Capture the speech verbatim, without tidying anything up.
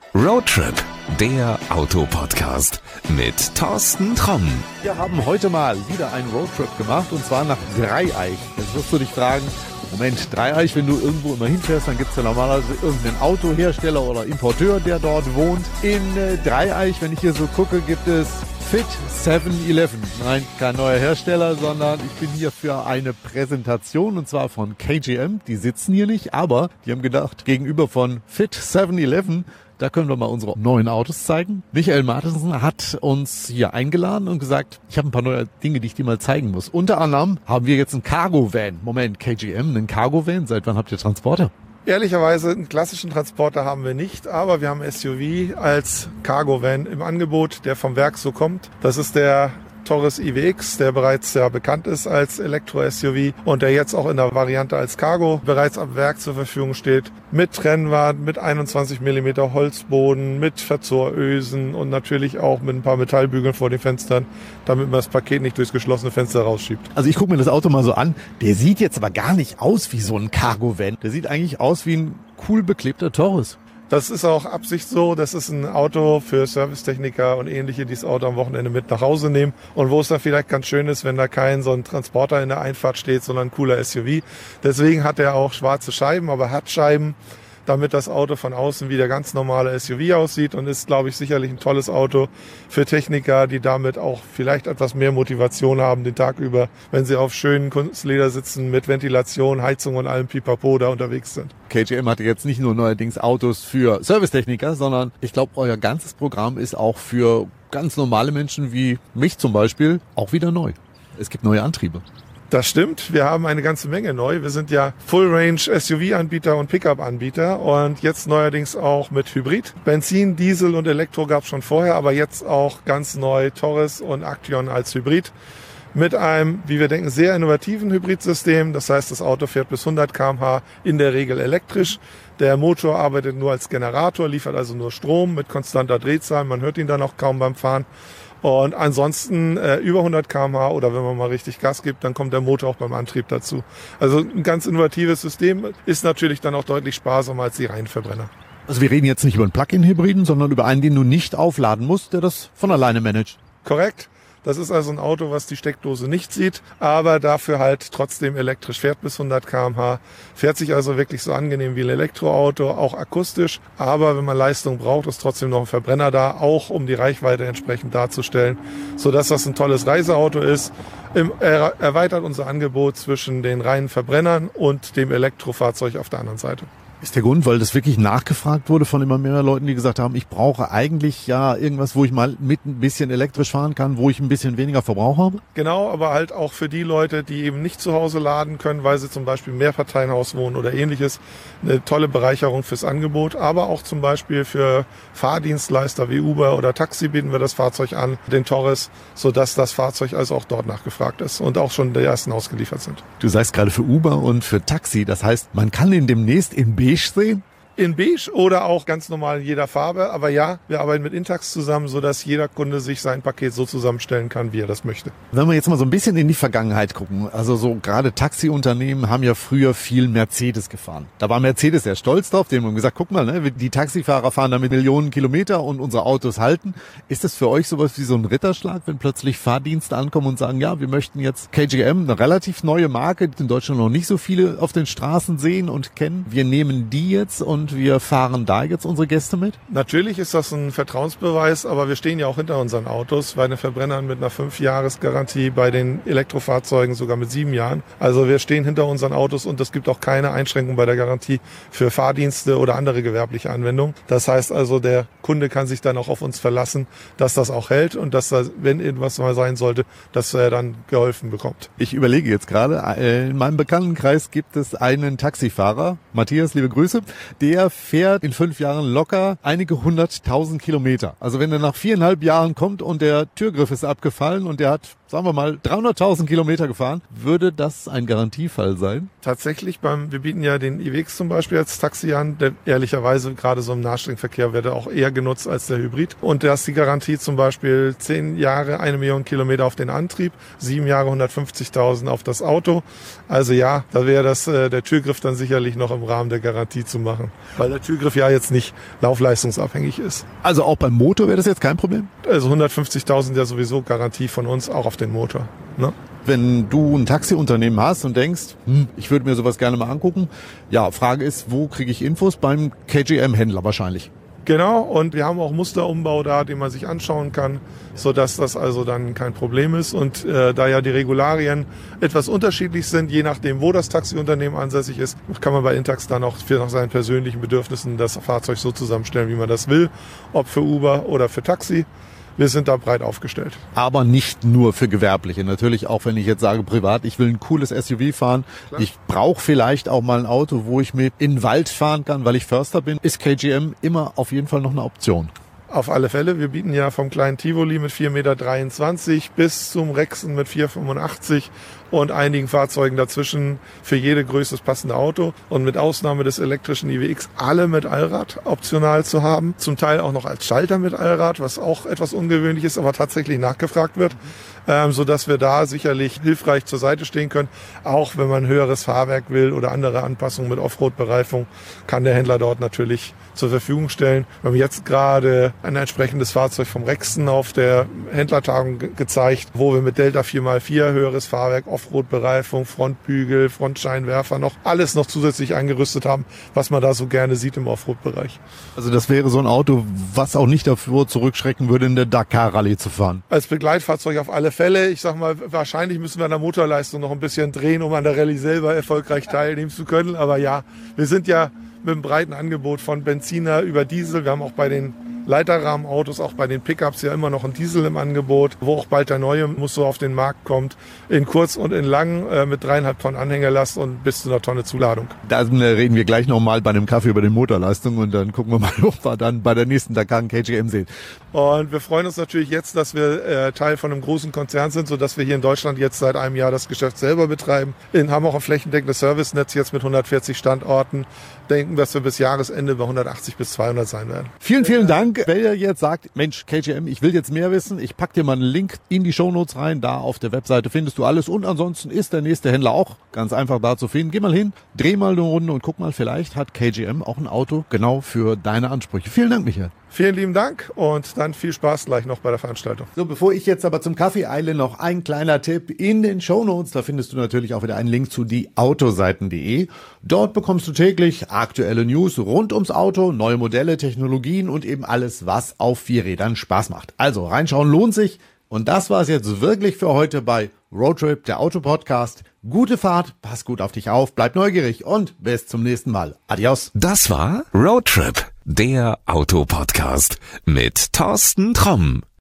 Roadtrip, der Autopodcast mit Thorsten Tromm. Wir haben heute mal wieder einen Roadtrip gemacht und zwar nach Dreieich. Jetzt wirst du dich fragen, Moment, Dreieich, wenn du irgendwo immer hinfährst, dann gibt es ja normalerweise irgendeinen Autohersteller oder Importeur, der dort wohnt. In äh, Dreieich, wenn ich hier so gucke, gibt es Fit seven eleven. Nein, kein neuer Hersteller, sondern ich bin hier für eine Präsentation und zwar von K G M. Die sitzen hier nicht, aber die haben gedacht, gegenüber von Fit seven eleven, da können wir mal unsere neuen Autos zeigen. Michael Martensen hat uns hier eingeladen und gesagt, ich habe ein paar neue Dinge, die ich dir mal zeigen muss. Unter anderem haben wir jetzt einen Cargo-Van. Moment, K G M, einen Cargo-Van? Seit wann habt ihr Transporter? Ehrlicherweise einen klassischen Transporter haben wir nicht, aber wir haben S U V als Cargo-Van im Angebot, der vom Werk so kommt. Das ist der Taurus I W X, der bereits ja bekannt ist als Elektro-S U V und der jetzt auch in der Variante als Cargo bereits am Werk zur Verfügung steht. Mit Trennwand, mit einundzwanzig Millimeter Holzboden, mit Verzorösen und natürlich auch mit ein paar Metallbügeln vor den Fenstern, damit man das Paket nicht durchs geschlossene Fenster rausschiebt. Also ich gucke mir das Auto mal so an. Der sieht jetzt aber gar nicht aus wie so ein Cargo-Van. Der sieht eigentlich aus wie ein cool beklebter Taurus. Das ist auch Absicht so. Das ist ein Auto für Servicetechniker und ähnliche, die das Auto am Wochenende mit nach Hause nehmen. Und wo es dann vielleicht ganz schön ist, wenn da kein so ein Transporter in der Einfahrt steht, sondern ein cooler S U V. Deswegen hat er auch schwarze Scheiben, aber hat Scheiben, damit das Auto von außen wie der ganz normale S U V aussieht und ist, glaube ich, sicherlich ein tolles Auto für Techniker, die damit auch vielleicht etwas mehr Motivation haben den Tag über, wenn sie auf schönen Kunstleder sitzen mit Ventilation, Heizung und allem Pipapo da unterwegs sind. K G M hatte jetzt nicht nur neuerdings Autos für Servicetechniker, sondern ich glaube, euer ganzes Programm ist auch für ganz normale Menschen wie mich zum Beispiel auch wieder neu. Es gibt neue Antriebe. Das stimmt. Wir haben eine ganze Menge neu. Wir sind ja Full-Range-S U V-Anbieter und Pickup-Anbieter und jetzt neuerdings auch mit Hybrid. Benzin, Diesel und Elektro gab es schon vorher, aber jetzt auch ganz neu Taurus und Action als Hybrid. Mit einem, wie wir denken, sehr innovativen Hybridsystem. Das heißt, das Auto fährt bis hundert Kilometer pro Stunde, in der Regel elektrisch. Der Motor arbeitet nur als Generator, liefert also nur Strom mit konstanter Drehzahl. Man hört ihn dann auch kaum beim Fahren. Und ansonsten äh, über hundert Kilometer pro Stunde oder wenn man mal richtig Gas gibt, dann kommt der Motor auch beim Antrieb dazu. Also ein ganz innovatives System, ist natürlich dann auch deutlich sparsamer als die reinen Verbrenner. Also wir reden jetzt nicht über einen Plug-in-Hybriden, sondern über einen, den du nicht aufladen musst, der das von alleine managt. Korrekt. Das ist also ein Auto, was die Steckdose nicht sieht, aber dafür halt trotzdem elektrisch fährt bis hundert Kilometer pro Stunde. Fährt sich also wirklich so angenehm wie ein Elektroauto, auch akustisch. Aber wenn man Leistung braucht, ist trotzdem noch ein Verbrenner da, auch um die Reichweite entsprechend darzustellen, sodass das ein tolles Reiseauto ist. Er erweitert unser Angebot zwischen den reinen Verbrennern und dem Elektrofahrzeug auf der anderen Seite. Ist der Grund, weil das wirklich nachgefragt wurde von immer mehr Leuten, die gesagt haben, ich brauche eigentlich ja irgendwas, wo ich mal mit ein bisschen elektrisch fahren kann, wo ich ein bisschen weniger Verbrauch habe? Genau, aber halt auch für die Leute, die eben nicht zu Hause laden können, weil sie zum Beispiel im Mehrparteienhaus wohnen oder ähnliches. Eine tolle Bereicherung fürs Angebot, aber auch zum Beispiel für Fahrdienstleister wie Uber oder Taxi bieten wir das Fahrzeug an, den Taurus, sodass das Fahrzeug also auch dort nachgefragt ist und auch schon die ersten ausgeliefert sind. Du sagst gerade für Uber und für Taxi, das heißt, man kann den demnächst in beige sehen? In beige oder auch ganz normal in jeder Farbe. Aber ja, wir arbeiten mit Intax zusammen, sodass jeder Kunde sich sein Paket so zusammenstellen kann, wie er das möchte. Wenn wir jetzt mal so ein bisschen in die Vergangenheit gucken, also so gerade Taxiunternehmen haben ja früher viel Mercedes gefahren. Da war Mercedes sehr stolz drauf, die haben gesagt, guck mal, ne, die Taxifahrer fahren damit Millionen Kilometer und unsere Autos halten. Ist das für euch sowas wie so ein Ritterschlag, wenn plötzlich Fahrdienste ankommen und sagen, ja, wir möchten jetzt K G M, eine relativ neue Marke, die in Deutschland noch nicht so viele auf den Straßen sehen und kennen. Wir nehmen die jetzt und wir fahren da jetzt unsere Gäste mit? Natürlich ist das ein Vertrauensbeweis, aber wir stehen ja auch hinter unseren Autos, bei den Verbrennern mit einer fünf-Jahres-Garantie, bei den Elektrofahrzeugen sogar mit sieben Jahren. Also wir stehen hinter unseren Autos und es gibt auch keine Einschränkung bei der Garantie für Fahrdienste oder andere gewerbliche Anwendungen. Das heißt also, der Kunde kann sich dann auch auf uns verlassen, dass das auch hält und dass, da, wenn irgendwas mal sein sollte, dass er dann geholfen bekommt. Ich überlege jetzt gerade, in meinem Bekanntenkreis gibt es einen Taxifahrer, Matthias, liebe Grüße, der fährt in fünf Jahren locker einige hunderttausend Kilometer. Also wenn er nach viereinhalb Jahren kommt und der Türgriff ist abgefallen und der hat sagen wir mal, dreihunderttausend Kilometer gefahren. Würde das ein Garantiefall sein? Tatsächlich, beim, wir bieten ja den iX zum Beispiel als Taxi an, der ehrlicherweise gerade so im Nahstreckenverkehr wird er auch eher genutzt als der Hybrid. Und da ist die Garantie zum Beispiel zehn Jahre, eine Million Kilometer auf den Antrieb, sieben Jahre, hundertfünfzigtausend auf das Auto. Also ja, da wäre das äh, der Türgriff dann sicherlich noch im Rahmen der Garantie zu machen, weil der Türgriff ja jetzt nicht laufleistungsabhängig ist. Also auch beim Motor wäre das jetzt kein Problem? Also hundertfünfzigtausend ja sowieso Garantie von uns, auch auf den Motor. Ne? Wenn du ein Taxiunternehmen hast und denkst, hm, ich würde mir sowas gerne mal angucken, ja, Frage ist, wo kriege ich Infos? Beim K G M-Händler wahrscheinlich. Genau, und wir haben auch Musterumbau da, den man sich anschauen kann, sodass das also dann kein Problem ist. Und äh, da ja die Regularien etwas unterschiedlich sind, je nachdem, wo das Taxiunternehmen ansässig ist, kann man bei Intax dann auch für nach seinen persönlichen Bedürfnissen das Fahrzeug so zusammenstellen, wie man das will, ob für Uber oder für Taxi. Wir sind da breit aufgestellt. Aber nicht nur für Gewerbliche. Natürlich auch, wenn ich jetzt sage privat, ich will ein cooles S U V fahren. Klar. Ich brauche vielleicht auch mal ein Auto, wo ich mit in den Wald fahren kann, weil ich Förster bin. Ist K G M immer auf jeden Fall noch eine Option? Auf alle Fälle. Wir bieten ja vom kleinen Tivoli mit vier Komma dreiundzwanzig Meter bis zum Rexen mit vier Komma fünfundachtzig und einigen Fahrzeugen dazwischen für jede Größe das passende Auto. Und mit Ausnahme des elektrischen I W X alle mit Allrad optional zu haben. Zum Teil auch noch als Schalter mit Allrad, was auch etwas ungewöhnlich ist, aber tatsächlich nachgefragt wird. Ähm, sodass wir da sicherlich hilfreich zur Seite stehen können. Auch wenn man höheres Fahrwerk will oder andere Anpassungen mit Offroad-Bereifung, kann der Händler dort natürlich zur Verfügung stellen. Wir haben jetzt gerade ein entsprechendes Fahrzeug vom Rexen auf der Händlertagung ge- gezeigt, wo wir mit Delta vier mal vier höheres Fahrwerk, Offroad-Bereifung, Frontbügel, Frontscheinwerfer noch alles noch zusätzlich eingerüstet haben, was man da so gerne sieht im Offroad-Bereich. Also das wäre so ein Auto, was auch nicht davor zurückschrecken würde, in der Dakar-Rallye zu fahren. Als Begleitfahrzeug auf alle Fälle. Ich sag mal, wahrscheinlich müssen wir an der Motorleistung noch ein bisschen drehen, um an der Rallye selber erfolgreich teilnehmen zu können. Aber ja, wir sind ja mit einem breiten Angebot von Benziner über Diesel. Wir haben auch bei den Leiterrahmenautos, auch bei den Pickups ja immer noch ein Diesel im Angebot, wo auch bald der neue Musso auf den Markt kommt, in kurz und in lang äh, mit dreieinhalb Tonnen Anhängerlast und bis zu einer Tonne Zuladung. Da reden wir gleich nochmal bei einem Kaffee über die Motorleistung und dann gucken wir mal, ob wir dann bei der nächsten Dakar ein K G M sehen. Und wir freuen uns natürlich jetzt, dass wir äh, Teil von einem großen Konzern sind, sodass wir hier in Deutschland jetzt seit einem Jahr das Geschäft selber betreiben. Wir haben auch ein flächendeckendes Servicenetz jetzt mit hundertvierzig Standorten. Denken, dass wir bis Jahresende bei hundertachtzig bis zweihundert sein werden. Vielen, vielen Dank. Wer jetzt sagt, Mensch, K G M, ich will jetzt mehr wissen, ich pack dir mal einen Link in die Shownotes rein. Da auf der Webseite findest du alles. Und ansonsten ist der nächste Händler auch ganz einfach da zu finden. Geh mal hin, dreh mal eine Runde und guck mal, vielleicht hat K G M auch ein Auto genau für deine Ansprüche. Vielen Dank, Michael. Vielen lieben Dank und dann viel Spaß gleich noch bei der Veranstaltung. So, bevor ich jetzt aber zum Kaffee eile, noch ein kleiner Tipp. In den Shownotes, da findest du natürlich auch wieder einen Link zu die autoseiten punkt de. Dort bekommst du täglich aktuelle News rund ums Auto, neue Modelle, Technologien und eben alles, was auf vier Rädern Spaß macht. Also reinschauen lohnt sich. Und das war es jetzt wirklich für heute bei Roadtrip, der Autopodcast. Gute Fahrt, pass gut auf dich auf, bleib neugierig und bis zum nächsten Mal. Adios. Das war Roadtrip, der Autopodcast mit Thorsten Tromm.